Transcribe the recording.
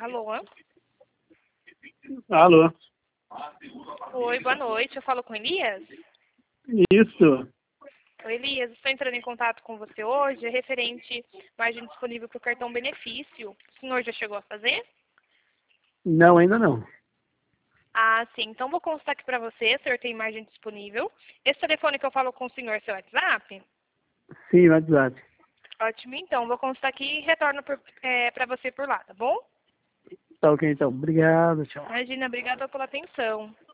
Alô? Alô? Oi, boa noite. Eu falo com Elias? Isso. Oi, Elias. Estou entrando em contato com você hoje, referente margem disponível para o cartão benefício. O senhor já chegou a fazer? Não, ainda não. Ah, sim. Então vou constar aqui para você, o senhor tem margem disponível. Esse telefone que eu falo com o senhor é seu WhatsApp? Sim, WhatsApp. Ótimo, então. Vou constar aqui e retorno para você por lá, tá bom? Tá ok, então. Obrigado, tchau. Imagina, obrigada pela atenção.